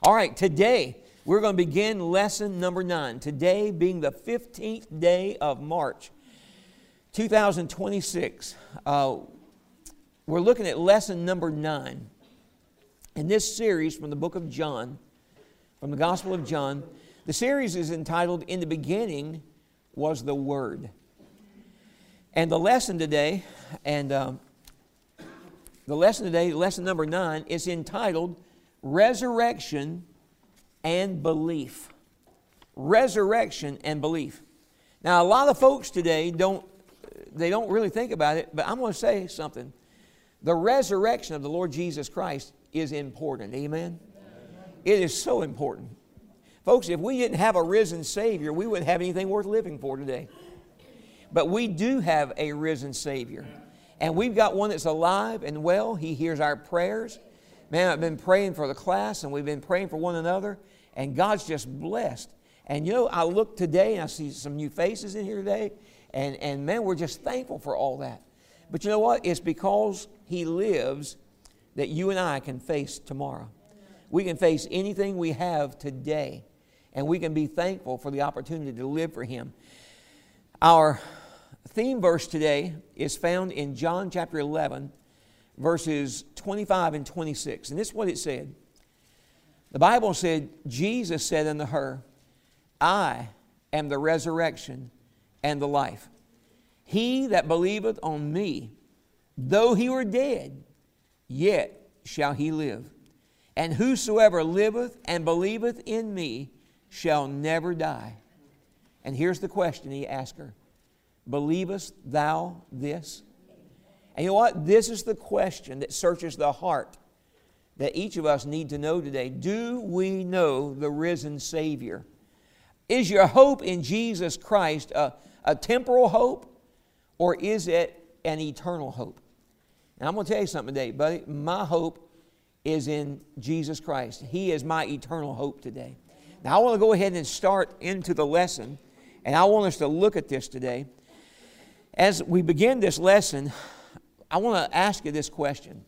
All right, today we're going to begin lesson number 9. Today being the 15th day of March, 2026. We're looking at lesson number 9 in this series from the book of John, from the Gospel of John. The series is entitled, "In the Beginning Was the Word." And the lesson today, lesson number 9, is entitled Resurrection and Belief. Resurrection and belief. Now, a lot of folks today don't really think about it, but I'm going to say something. The resurrection of the Lord Jesus Christ is important. Amen? It is so important. Folks, if we didn't have a risen Savior, we wouldn't have anything worth living for today. But we do have a risen Savior. And we've got one that's alive and well. He hears our prayers. Man, I've been praying for the class, and we've been praying for one another, and God's just blessed. And you know, I look today, and I see some new faces in here today, and man, we're just thankful for all that. But you know what? It's because He lives that you and I can face tomorrow. We can face anything we have today, and we can be thankful for the opportunity to live for Him. Our theme verse today is found in John chapter 11, verses 25 and 26. And this is what it said. The Bible said, Jesus said unto her, I am the resurrection and the life. He that believeth on me, though he were dead, yet shall he live. And whosoever liveth and believeth in me shall never die. And here's the question he asked her. Believest thou this? And you know what? This is the question that searches the heart that each of us need to know today. Do we know the risen Savior? Is your hope in Jesus Christ a temporal hope, or is it an eternal hope? And I'm going to tell you something today, buddy. My hope is in Jesus Christ. He is my eternal hope today. Now, I want to go ahead and start into the lesson, and I want us to look at this today. As we begin this lesson, I want to ask you this question.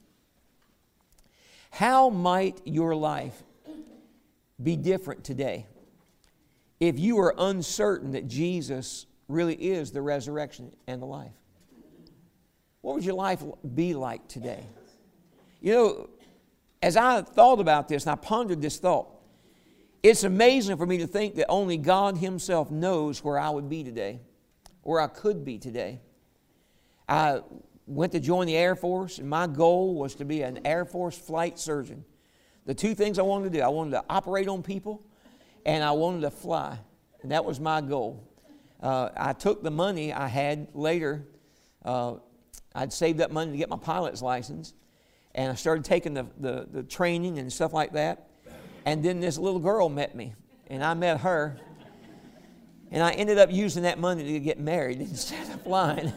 How might your life be different today if you were uncertain that Jesus really is the resurrection and the life? What would your life be like today? You know, as I thought about this and I pondered this thought, it's amazing for me to think that only God Himself knows where I would be today, where I could be today. I went to join the Air Force, and my goal was to be an Air Force flight surgeon. The two things I wanted to do, I wanted to operate on people, and I wanted to fly. And that was my goal. I took the money I had later. I'd saved up money to get my pilot's license, and I started taking the training and stuff like that. And then this little girl met me, and I met her, and I ended up using that money to get married instead of flying.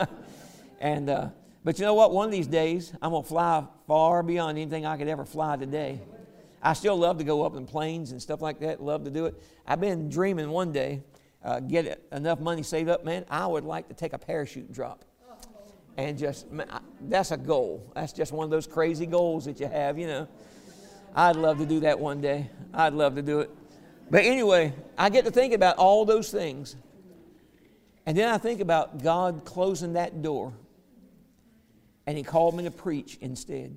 But you know what? One of these days, I'm going to fly far beyond anything I could ever fly today. I still love to go up in planes and stuff like that. Love to do it. I've been dreaming one day, get enough money saved up, man, I would like to take a parachute drop. And just, man, that's a goal. That's just one of those crazy goals that you have, you know. I'd love to do that one day. I'd love to do it. But anyway, I get to think about all those things. And then I think about God closing that door. And He called me to preach instead.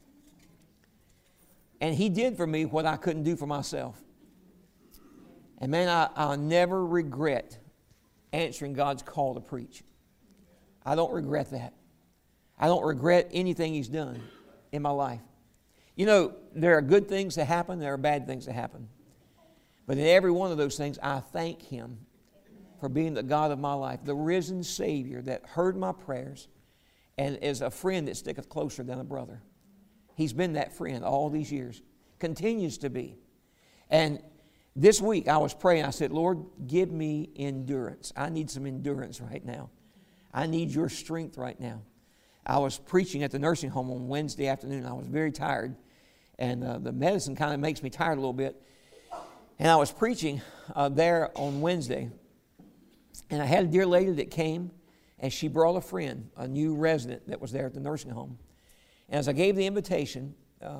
And He did for me what I couldn't do for myself. And man, I'll never regret answering God's call to preach. I don't regret that. I don't regret anything He's done in my life. You know, there are good things that happen, there are bad things that happen. But in every one of those things, I thank Him for being the God of my life, the risen Savior that heard my prayers, and is a friend that sticketh closer than a brother. He's been that friend all these years. Continues to be. And this week I was praying. I said, Lord, give me endurance. I need some endurance right now. I need your strength right now. I was preaching at the nursing home on Wednesday afternoon. I was very tired. And the medicine kind of makes me tired a little bit. And I was preaching there on Wednesday. And I had a dear lady that came. And she brought a friend, a new resident that was there at the nursing home. And as I gave the invitation,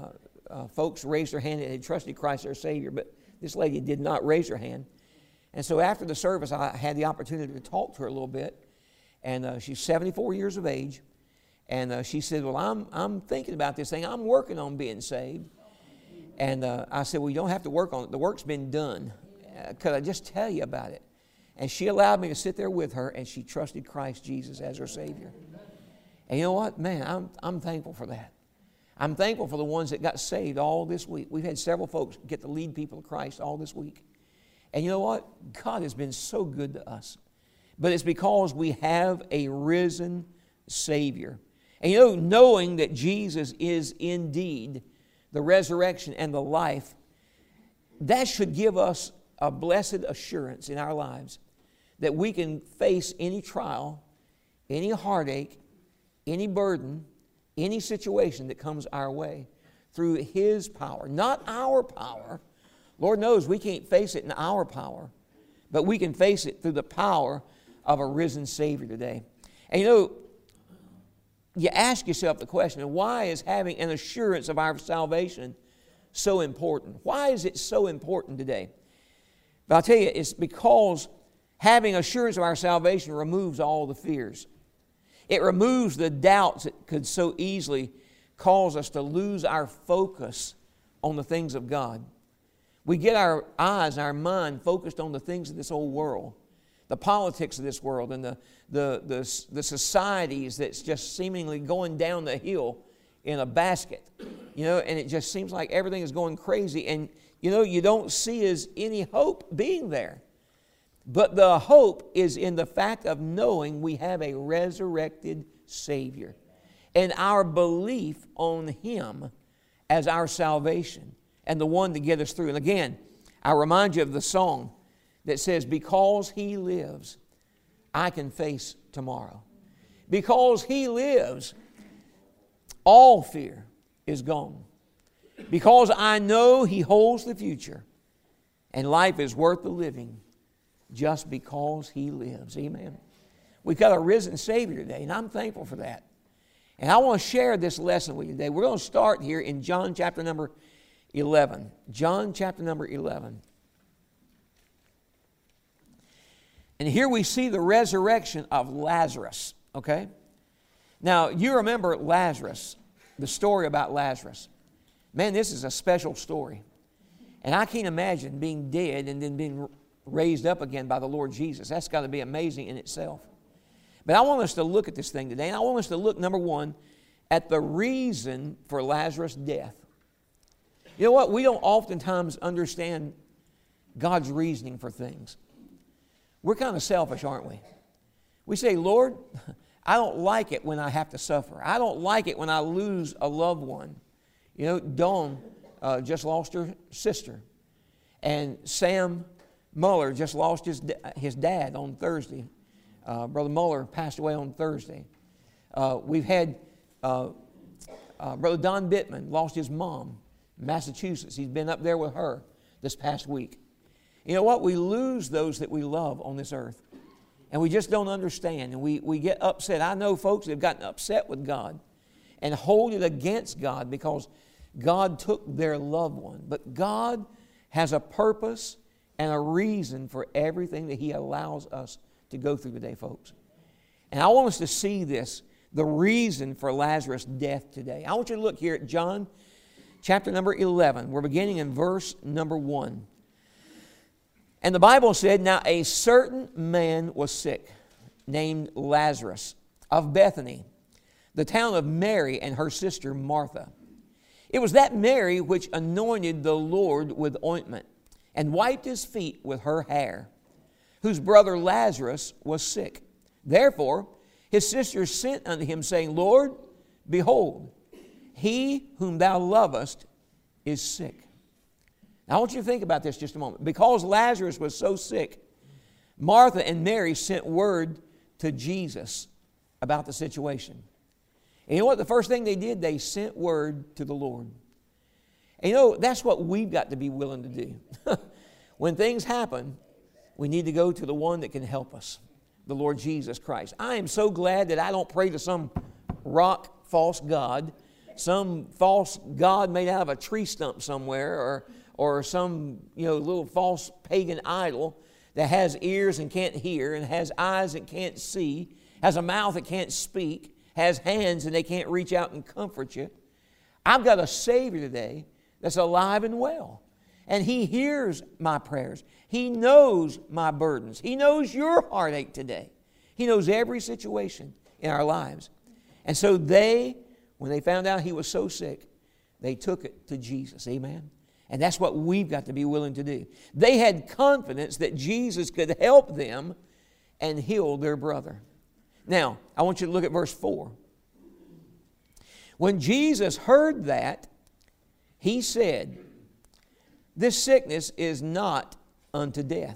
folks raised their hand and had trusted Christ their Savior, but this lady did not raise her hand. And so after the service, I had the opportunity to talk to her a little bit. And she's 74 years of age. And she said, well, I'm thinking about this thing. I'm working on being saved. And I said, well, you don't have to work on it. The work's been done. Could I just tell you about it? And she allowed me to sit there with her, and she trusted Christ Jesus as her Savior. And you know what? Man, I'm thankful for that. I'm thankful for the ones that got saved all this week. We've had several folks get to lead people to Christ all this week. And you know what? God has been so good to us. But it's because we have a risen Savior. And you know, knowing that Jesus is indeed the resurrection and the life, that should give us a blessed assurance in our lives that we can face any trial, any heartache, any burden, any situation that comes our way through His power, not our power. Lord knows we can't face it in our power, but we can face it through the power of a risen Savior today. And you know, you ask yourself the question, why is having an assurance of our salvation so important? Why is it so important today? But I'll tell you, it's because having assurance of our salvation removes all the fears. It removes the doubts that could so easily cause us to lose our focus on the things of God. We get our eyes, our mind focused on the things of this old world, the politics of this world, and the societies that's just seemingly going down the hill in a basket. You know, and it just seems like everything is going crazy, and you know, you don't see as any hope being there. But the hope is in the fact of knowing we have a resurrected Savior and our belief on Him as our salvation and the one to get us through. And again, I remind you of the song that says, because He lives, I can face tomorrow. Because He lives, all fear is gone. Because I know He holds the future, and life is worth the living just because He lives. Amen. We've got a risen Savior today, and I'm thankful for that. And I want to share this lesson with you today. We're going to start here in John chapter number 11. John chapter number 11. And here we see the resurrection of Lazarus, okay? Now, you remember Lazarus, the story about Lazarus. Man, this is a special story. And I can't imagine being dead and then being raised up again by the Lord Jesus. That's got to be amazing in itself. But I want us to look at this thing today, and I want us to look, number one, at the reason for Lazarus' death. You know what? We don't oftentimes understand God's reasoning for things. We're kind of selfish, aren't we? We say, Lord, I don't like it when I have to suffer. I don't like it when I lose a loved one. You know, Dawn just lost her sister. And Sam Muller just lost his dad on Thursday. Brother Muller passed away on Thursday. We've had Brother Don Bittman lost his mom in Massachusetts. He's been up there with her this past week. You know what? We lose those that we love on this earth. And we just don't understand. And we get upset. I know folks that have gotten upset with God and hold it against God because God took their loved one. But God has a purpose and a reason for everything that He allows us to go through today, folks. And I want us to see this, the reason for Lazarus' death today. I want you to look here at John chapter number 11. We're beginning in verse number 1. And the Bible said, now a certain man was sick, named Lazarus, of Bethany, the town of Mary and her sister Martha. It was that Mary which anointed the Lord with ointment and wiped His feet with her hair, whose brother Lazarus was sick. Therefore his sisters sent unto Him, saying, Lord, behold, he whom Thou lovest is sick. Now I want you to think about this just a moment. Because Lazarus was so sick, Martha and Mary sent word to Jesus about the situation. And you know what? The first thing they did, they sent word to the Lord. And you know, that's what we've got to be willing to do. When things happen, we need to go to the one that can help us, the Lord Jesus Christ. I am so glad that I don't pray to some rock false god some false god made out of a tree stump somewhere, or some little false pagan idol that has ears and can't hear, and has eyes that can't see, has a mouth that can't speak, has hands and they can't reach out and comfort you. I've got a Savior today that's alive and well. And He hears my prayers. He knows my burdens. He knows your heartache today. He knows every situation in our lives. And so when they found out he was so sick, they took it to Jesus. Amen? And that's what we've got to be willing to do. They had confidence that Jesus could help them and heal their brother. Now, I want you to look at verse 4. When Jesus heard that, He said, "This sickness is not unto death,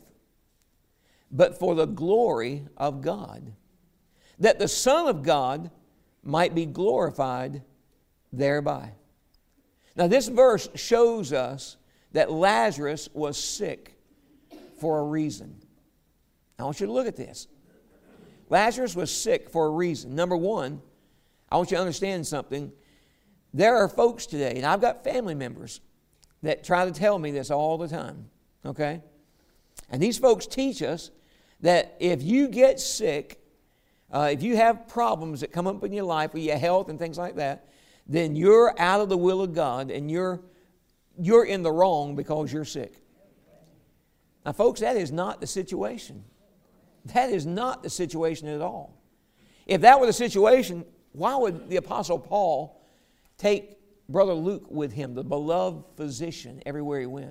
but for the glory of God, that the Son of God might be glorified thereby." Now, this verse shows us that Lazarus was sick for a reason. I want you to look at this. Lazarus was sick for a reason. Number one, I want you to understand something. There are folks today, and I've got family members that try to tell me this all the time, okay? And these folks teach us that if you get sick, if you have problems that come up in your life with your health and things like that, then you're out of the will of God and you're in the wrong because you're sick. Now, folks, that is not the situation. That is not the situation at all. If that were the situation, why would the Apostle Paul take Brother Luke with him, the beloved physician, everywhere he went?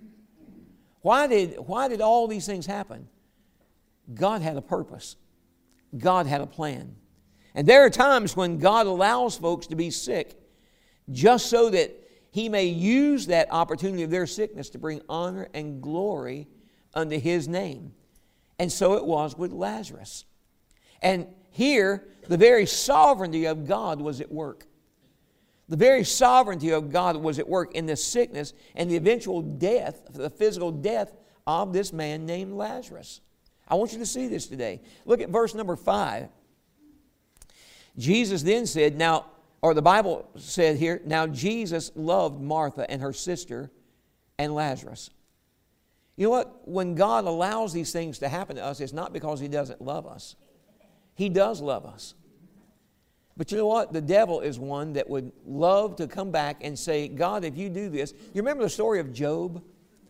Why did all these things happen? God had a purpose. God had a plan. And there are times when God allows folks to be sick just so that He may use that opportunity of their sickness to bring honor and glory unto His name. And so it was with Lazarus. And here, the very sovereignty of God was at work. The very sovereignty of God was at work in the sickness and the eventual death, the physical death of this man named Lazarus. I want you to see this today. Look at verse number 5. Jesus then said, the Bible said here, now Jesus loved Martha and her sister and Lazarus. You know what? When God allows these things to happen to us, it's not because He doesn't love us. He does love us. But you know what? The devil is one that would love to come back and say, God, if you do this. You remember the story of Job?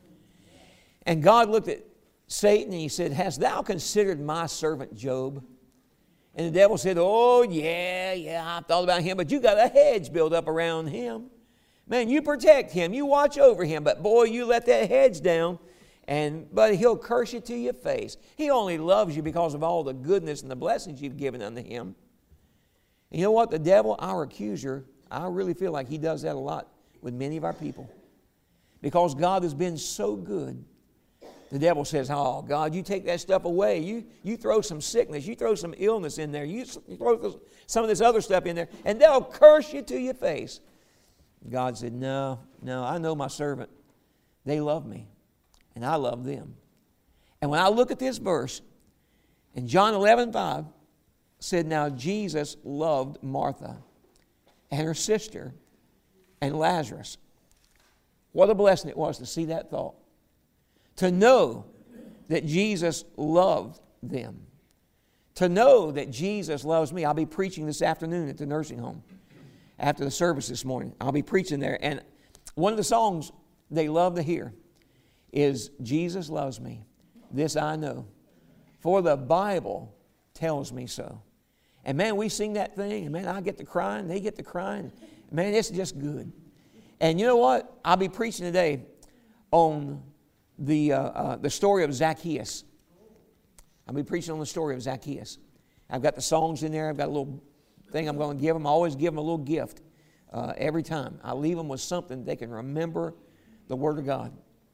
And God looked at Satan and He said, hast thou considered my servant Job? And the devil said, oh, yeah, I thought about him, but you got a hedge built up around him. Man, you protect him, you watch over him, but boy, you let that hedge down, but he'll curse you to your face. He only loves you because of all the goodness and the blessings you've given unto him. And you know what? The devil, our accuser, I really feel like he does that a lot with many of our people. Because God has been so good. The devil says, oh, God, you take that stuff away. You throw some sickness. You throw some illness in there. You throw some of this other stuff in there, and they'll curse you to your face. God said, no, I know my servant. They love me, and I love them. And when I look at this verse, in John 11:5, said, now Jesus loved Martha and her sister and Lazarus. What a blessing it was to see that thought. To know that Jesus loved them. To know that Jesus loves me. I'll be preaching this afternoon at the nursing home after the service this morning. I'll be preaching there. And one of the songs they love to hear is, Jesus loves me. This I know. For the Bible tells me so. And man, we sing that thing. And man, I get to crying. They get to crying. Man, it's just good. And you know what? I'll be preaching today on the story of Zacchaeus. I'll be preaching on the story of Zacchaeus. I've got the songs in there. I've got a little thing I'm going to give them. I always give them a little gift every time. I leave them with something they can remember the Word of God.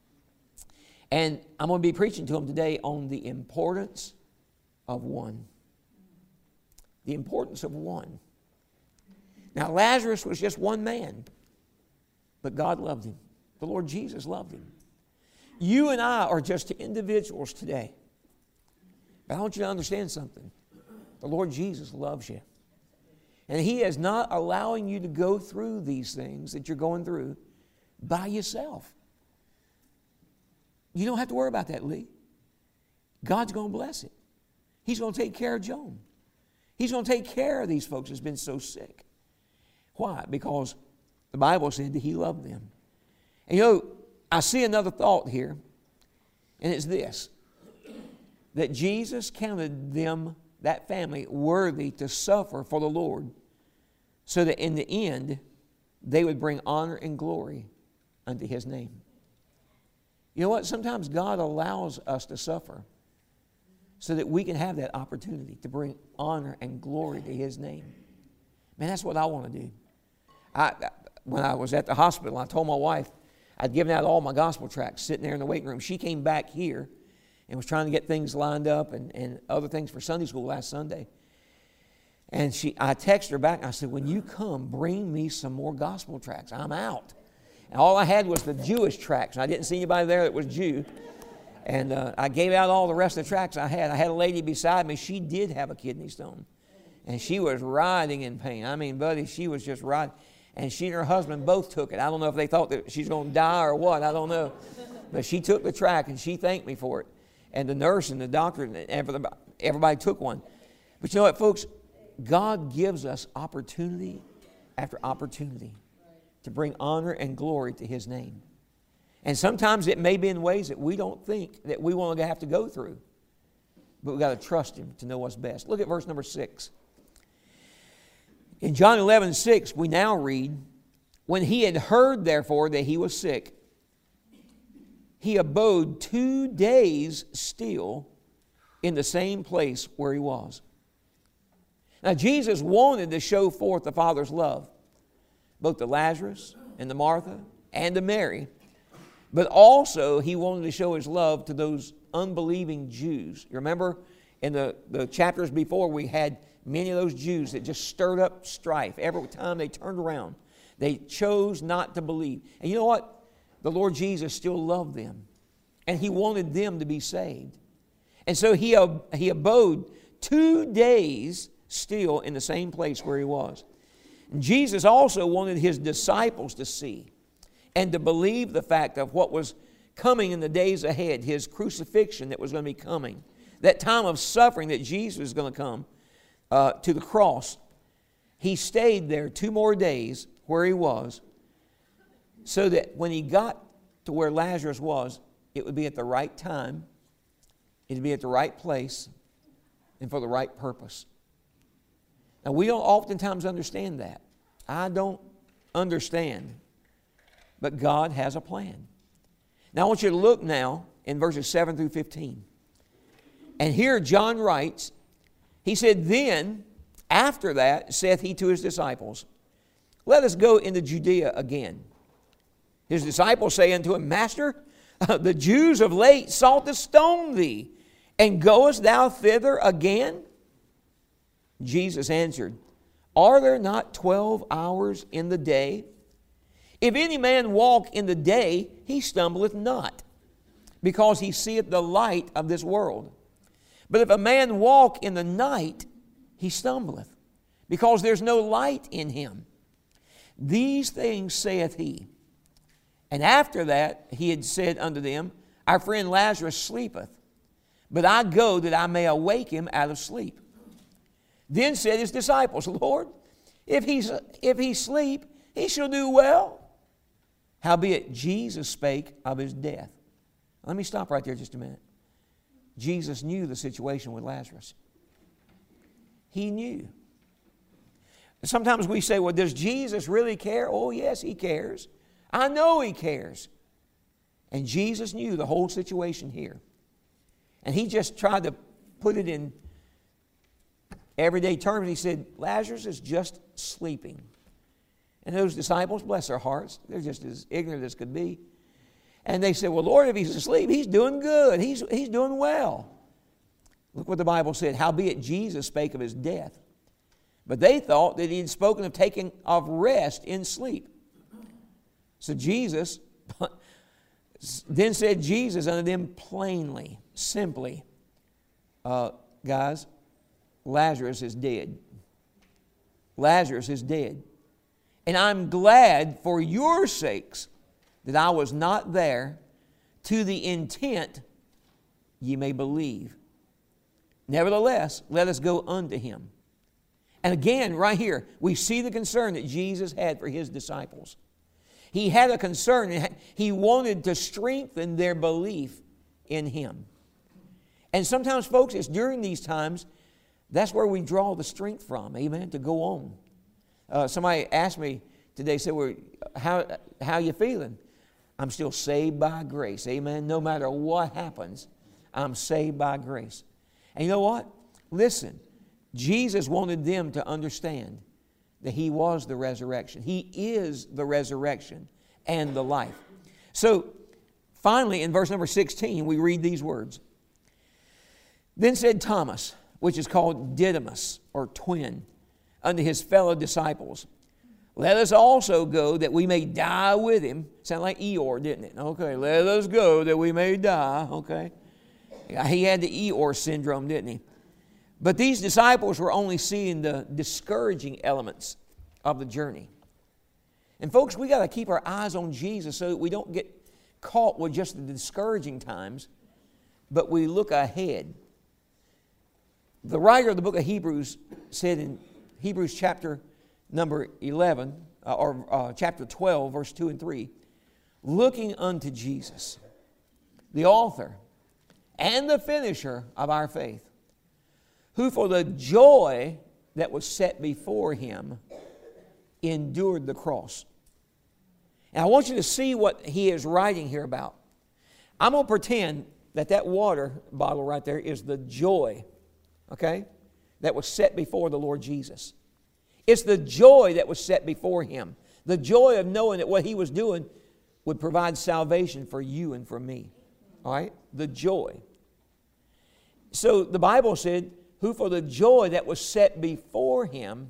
And I'm going to be preaching to them today on the importance of one. The importance of one. Now, Lazarus was just one man, but God loved him. The Lord Jesus loved him. You and I are just individuals today. But I want you to understand something. The Lord Jesus loves you. And He is not allowing you to go through these things that you're going through by yourself. You don't have to worry about that, Lee. God's going to bless it. He's going to take care of Joan. He's going to take care of these folks that's been so sick. Why? Because the Bible said that He loved them. And you know, I see another thought here, and it's this, that Jesus counted them, that family, worthy to suffer for the Lord, so that in the end, they would bring honor and glory unto His name. You know what? Sometimes God allows us to suffer so that we can have that opportunity to bring honor and glory to His name. Man, that's what I want to do. When I was at the hospital, I told my wife I'd given out all my gospel tracts sitting there in the waiting room. She came back here and was trying to get things lined up and other things for Sunday school last Sunday. And I texted her back and I said, when you come, bring me some more gospel tracts. I'm out. And all I had was the Jewish tracts. I didn't see anybody there that was Jew. And I gave out all the rest of the tracts I had. I had a lady beside me. She did have a kidney stone. And she was writhing in pain. I mean, buddy, she was just writhing. And she and her husband both took it. I don't know if they thought that she's going to die or what. I don't know. But she took the tract and she thanked me for it. And the nurse and the doctor and everybody took one. But you know what, folks? God gives us opportunity after opportunity to bring honor and glory to His name. And sometimes it may be in ways that we don't think that we want to have to go through. But we've got to trust Him to know what's best. Look at verse number 6. In John 11:6, we now read, when He had heard, therefore, that He was sick, He abode 2 days still in the same place where He was. Now, Jesus wanted to show forth the Father's love, both to Lazarus and to Martha and to Mary, but also He wanted to show His love to those unbelieving Jews. You remember in the chapters before, we had many of those Jews that just stirred up strife. Every time they turned around, they chose not to believe. And you know what? The Lord Jesus still loved them, and He wanted them to be saved. And so He abode 2 days still in the same place where He was. And Jesus also wanted His disciples to see and to believe the fact of what was coming in the days ahead, His crucifixion that was going to be coming, that time of suffering that Jesus was going to come to the cross. He stayed there 2 more days where He was, so that when He got to where Lazarus was, it would be at the right time, it would be at the right place, and for the right purpose. Now, we don't oftentimes understand that. I don't understand. But God has a plan. Now, I want you to look now in verses 7 through 15. And here John writes, he said, then, after that, saith He to His disciples, let us go into Judea again. His disciples say unto Him, Master, the Jews of late sought to stone Thee, and goest Thou thither again? Jesus answered, are there not 12 hours in the day? If any man walk in the day, he stumbleth not, because he seeth the light of this world. But if a man walk in the night, he stumbleth, because there's no light in him. These things saith He. And after that He had said unto them, our friend Lazarus sleepeth, but I go that I may awake him out of sleep. Then said His disciples, Lord, if he sleep, he shall do well. Howbeit Jesus spake of His death. Let me stop right there just a minute. Jesus knew the situation with Lazarus. He knew. Sometimes we say, well, does Jesus really care? Oh, yes, He cares. I know He cares. And Jesus knew the whole situation here. And He just tried to put it in everyday terms. He said, Lazarus is just sleeping. And those disciples, bless their hearts, they're just as ignorant as could be. And they said, well, Lord, if he's asleep, he's doing good. He's doing well. Look what the Bible said. Howbeit Jesus spake of His death. But they thought that He had spoken of taking of rest in sleep. So Jesus, then said Jesus unto them plainly, simply, guys, Lazarus is dead. Lazarus is dead. And I'm glad for your sakes that I was not there, to the intent ye may believe. Nevertheless, let us go unto him. And again, right here, we see the concern that Jesus had for his disciples. He had a concern. He wanted to strengthen their belief in him. And sometimes, folks, it's during these times, that's where we draw the strength from, amen, to go on. Somebody asked me today, said, well, how you feeling? I'm still saved by grace, amen. No matter what happens, I'm saved by grace. And you know what? Listen, Jesus wanted them to understand that he was the resurrection. He is the resurrection and the life. So, finally, in verse number 16, we read these words. Then said Thomas, which is called Didymus, or twin, unto his fellow disciples, let us also go that we may die with him. Sound like Eeyore, didn't it? Okay, let us go that we may die. Okay. Yeah, he had the Eeyore syndrome, didn't he? But these disciples were only seeing the discouraging elements of the journey. And folks, we got to keep our eyes on Jesus so that we don't get caught with just the discouraging times, but we look ahead. The writer of the book of Hebrews said in Hebrews chapter number 11, chapter 12, verse 2 and 3, looking unto Jesus, the author and the finisher of our faith, who for the joy that was set before him endured the cross. And I want you to see what he is writing here about. I'm going to pretend that water bottle right there is the joy, okay, that was set before the Lord Jesus. It's the joy that was set before him. The joy of knowing that what he was doing would provide salvation for you and for me. All right? The joy. So the Bible said, who for the joy that was set before him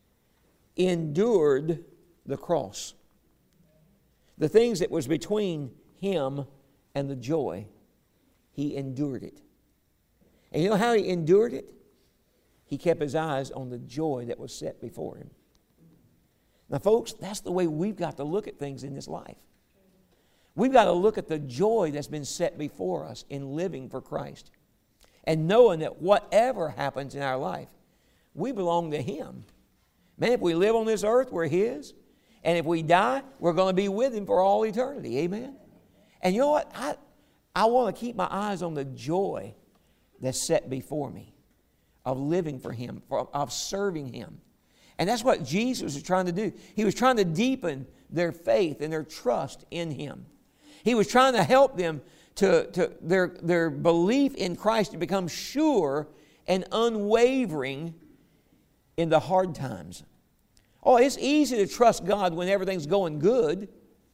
endured the cross. The things that was between him and the joy, he endured it. And you know how he endured it? He kept his eyes on the joy that was set before him. Now, folks, that's the way we've got to look at things in this life. We've got to look at the joy that's been set before us in living for Christ. And knowing that whatever happens in our life, we belong to him. Man, if we live on this earth, we're his. And if we die, we're going to be with him for all eternity. Amen? And you know what? I want to keep my eyes on the joy that's set before me, of living for him, of serving him. And that's what Jesus was trying to do. He was trying to deepen their faith and their trust in him. He was trying to help them to their belief in Christ to become sure and unwavering in the hard times. Oh, it's easy to trust God when everything's going good.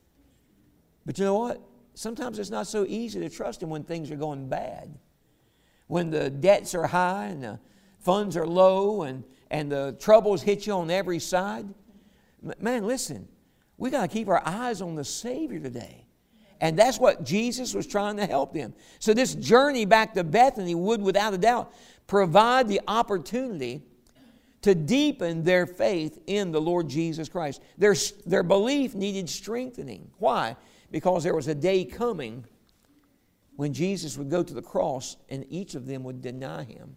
But you know what? Sometimes it's not so easy to trust him when things are going bad. When the debts are high and the funds are low and the troubles hit you on every side. Man, listen, we got to keep our eyes on the Savior today. And that's what Jesus was trying to help them. So this journey back to Bethany would, without a doubt, provide the opportunity to deepen their faith in the Lord Jesus Christ. Their belief needed strengthening. Why? Because there was a day coming when Jesus would go to the cross and each of them would deny him.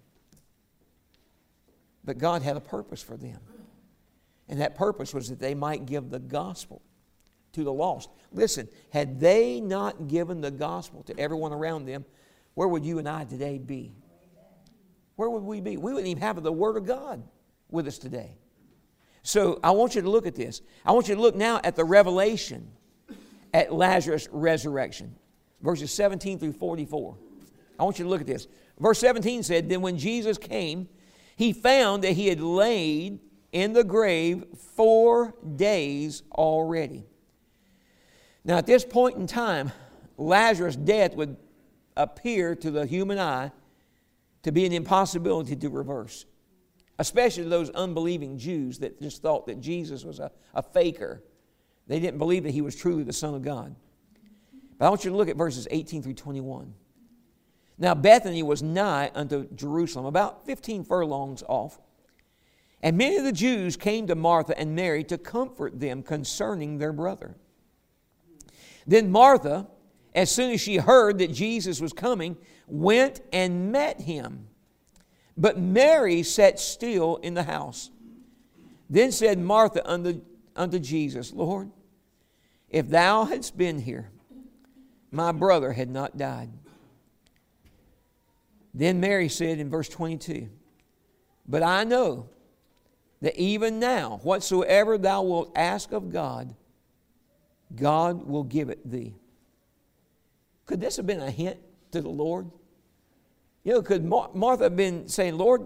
But God had a purpose for them. And that purpose was that they might give the gospel to the lost. Listen, had they not given the gospel to everyone around them, where would you and I today be? Where would we be? We wouldn't even have the Word of God with us today. So I want you to look at this. I want you to look now at the revelation at Lazarus' resurrection. Verses 17 through 44. I want you to look at this. Verse 17 said, then when Jesus came, he found that he had laid in the grave 4 days already. Now at this point in time, Lazarus' death would appear to the human eye to be an impossibility to reverse. Especially those unbelieving Jews that just thought that Jesus was a faker. They didn't believe that he was truly the Son of God. But I want you to look at verses 18 through 21. Now Bethany was nigh unto Jerusalem, about 15 furlongs off. And many of the Jews came to Martha and Mary to comfort them concerning their brother. Then Martha, as soon as she heard that Jesus was coming, went and met him. But Mary sat still in the house. Then said Martha unto Jesus, Lord, if thou hadst been here, my brother had not died. Then Mary said in verse 22, but I know that even now, whatsoever thou wilt ask of God, God will give it thee. Could this have been a hint to the Lord? Could Martha have been saying, Lord,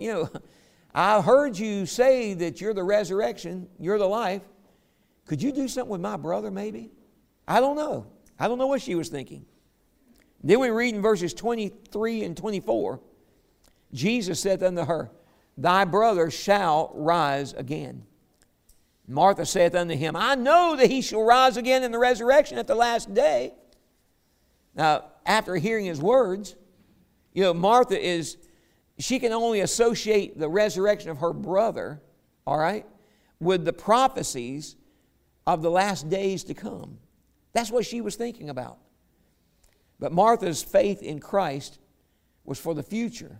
I heard you say that you're the resurrection, you're the life. Could you do something with my brother maybe? I don't know. I don't know what she was thinking. Then we read in verses 23 and 24, Jesus said unto her, thy brother shall rise again. Martha saith unto him, I know that he shall rise again in the resurrection at the last day. Now, after hearing his words, Martha she can only associate the resurrection of her brother, all right, with the prophecies of the last days to come. That's what she was thinking about. But Martha's faith in Christ was for the future.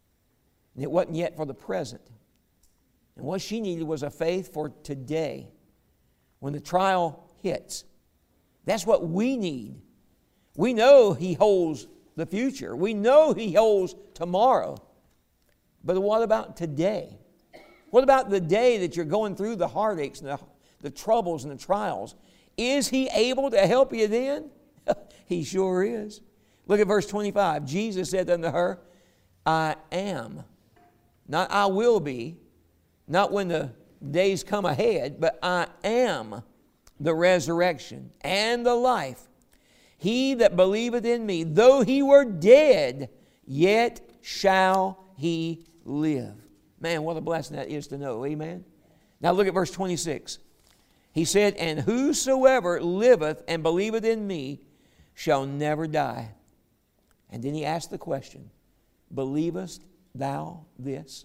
And it wasn't yet for the present. And what she needed was a faith for today. When the trial hits. That's what we need. We know He holds the future. We know He holds tomorrow. But what about today? What about the day that you're going through the heartaches and the troubles and the trials? Is He able to help you then? He sure is. Look at verse 25. Jesus said unto her, I am. Not I will be. Not when the days come ahead. But I am the resurrection and the life. He that believeth in me, though he were dead, yet shall he live. Man, what a blessing that is to know. Amen. Now look at verse 26. He said, and whosoever liveth and believeth in me shall never die. And then he asked the question, believest thou this?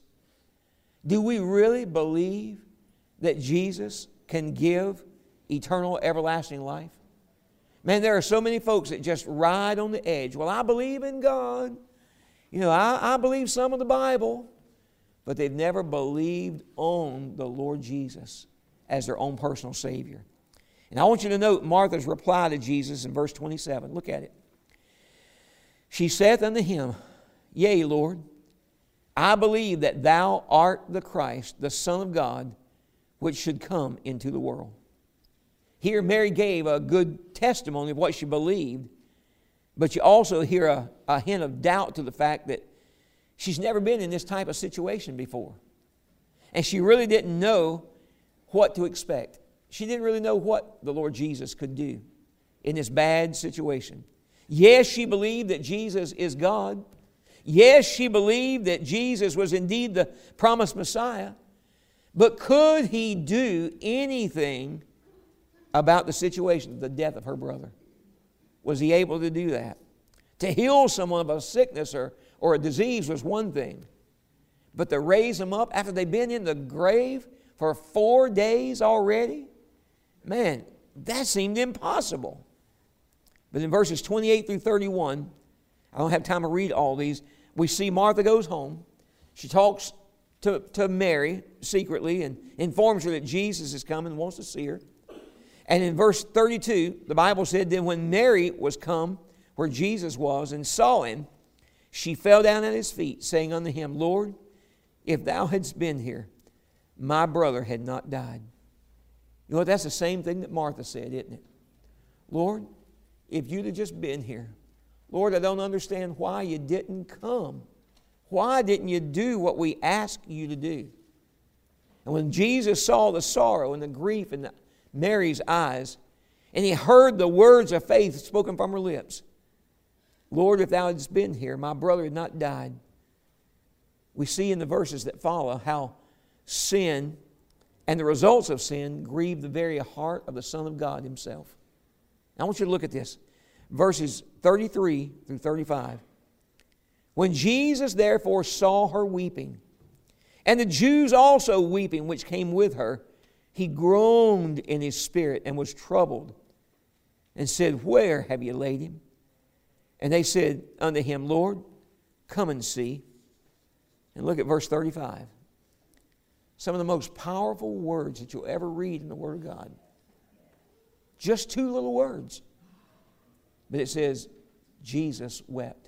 Do we really believe that Jesus can give eternal, everlasting life? Man, there are so many folks that just ride on the edge. Well, I believe in God. I believe some of the Bible. But they've never believed on the Lord Jesus as their own personal Savior. And I want you to note Martha's reply to Jesus in verse 27. Look at it. She saith unto him, yea, Lord, I believe that thou art the Christ, the Son of God, which should come into the world. Here Mary gave a good testimony of what she believed, but you also hear a hint of doubt to the fact that she's never been in this type of situation before. And she really didn't know what to expect. She didn't really know what the Lord Jesus could do in this bad situation. Yes, she believed that Jesus is God. Yes, she believed that Jesus was indeed the promised Messiah. But could He do anything about the situation, the death of her brother? Was He able to do that? To heal someone of a sickness or a disease was one thing. But to raise them up after they've been in the grave for 4 days already? Man, that seemed impossible. But in verses 28 through 31, I don't have time to read all these. We see Martha goes home. She talks to Mary secretly and informs her that Jesus is coming and wants to see her. And in verse 32, the Bible said, then when Mary was come where Jesus was and saw Him, she fell down at His feet, saying unto Him, Lord, if Thou hadst been here, my brother had not died. You know what? That's the same thing that Martha said, isn't it? Lord, if You'd have just been here. Lord, I don't understand why You didn't come. Why didn't You do what we asked You to do? And when Jesus saw the sorrow and the grief in Mary's eyes, and He heard the words of faith spoken from her lips, Lord, if Thou hadst been here, my brother had not died. We see in the verses that follow how sin and the results of sin grieve the very heart of the Son of God Himself. Now, I want you to look at this. Verses 33 through 35. When Jesus therefore saw her weeping, And the Jews also weeping, which came with her, he groaned in his spirit and was troubled, and said, Where have you laid him? And they said unto him, Lord, come and see. And look at verse 35. Some of the most powerful words that you'll ever read in the Word of God. Just two little words. But it says, Jesus wept.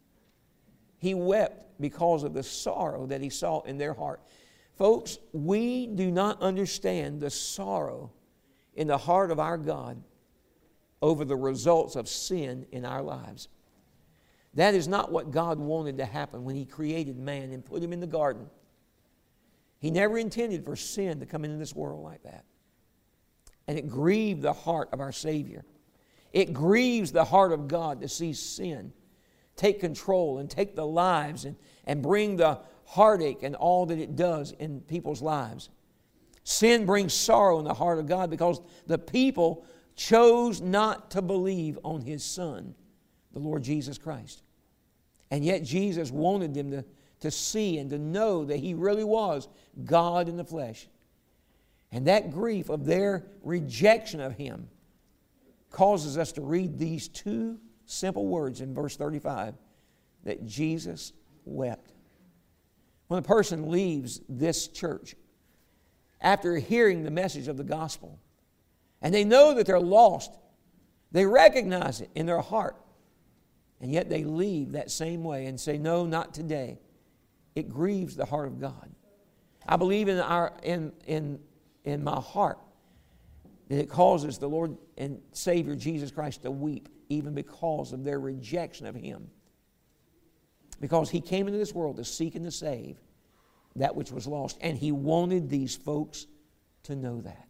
He wept because of the sorrow that he saw in their heart. Folks, we do not understand the sorrow in the heart of our God over the results of sin in our lives. That is not what God wanted to happen when He created man and put him in the garden. He never intended for sin to come into this world like that. And it grieved the heart of our Savior. It grieves the heart of God to see sin take control and take the lives and bring the heartache and all that it does in people's lives. Sin brings sorrow in the heart of God because the people chose not to believe on His Son, the Lord Jesus Christ. And yet Jesus wanted them to see and to know that He really was God in the flesh. And that grief of their rejection of Him causes us to read these two simple words in verse 35, that Jesus wept. When a person leaves this church after hearing the message of the gospel, and they know that they're lost, they recognize it in their heart, and yet they leave that same way and say, no, not today. It grieves the heart of God. I believe in my heart that it causes the Lord and Savior Jesus Christ to weep, even because of their rejection of Him. Because He came into this world to seek and to save that which was lost. And He wanted these folks to know that.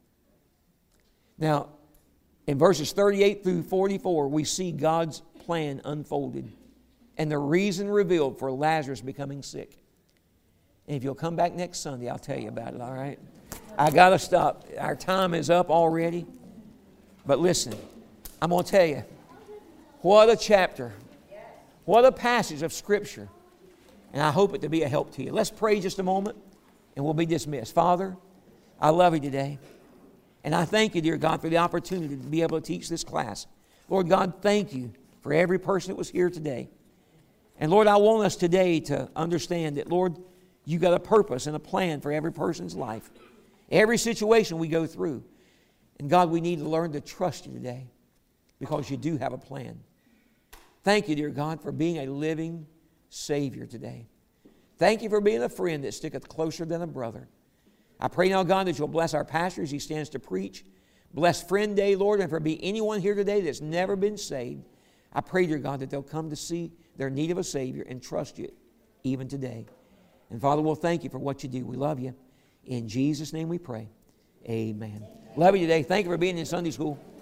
Now, in verses 38 through 44, we see God's plan unfolded and the reason revealed for Lazarus becoming sick. And if you'll come back next Sunday, I'll tell you about it, all right? I got to stop. Our time is up already. But listen, I'm going to tell you, what a chapter. What a passage of Scripture. And I hope it to be a help to you. Let's pray just a moment and we'll be dismissed. Father, I love You today. And I thank You, dear God, for the opportunity to be able to teach this class. Lord God, thank You for every person that was here today. And Lord, I want us today to understand that, Lord, You got a purpose and a plan for every person's life. Every situation we go through. And God, we need to learn to trust You today because You do have a plan. Thank You, dear God, for being a living Savior today. Thank You for being a friend that sticketh closer than a brother. I pray now, God, that You'll bless our pastor as he stands to preach. Bless Friend Day, Lord, and if there be anyone here today that's never been saved, I pray, dear God, that they'll come to see their need of a Savior and trust You even today. And Father, we'll thank You for what You do. We love You. In Jesus' name we pray. Amen. Love you today. Thank you for being in Sunday school.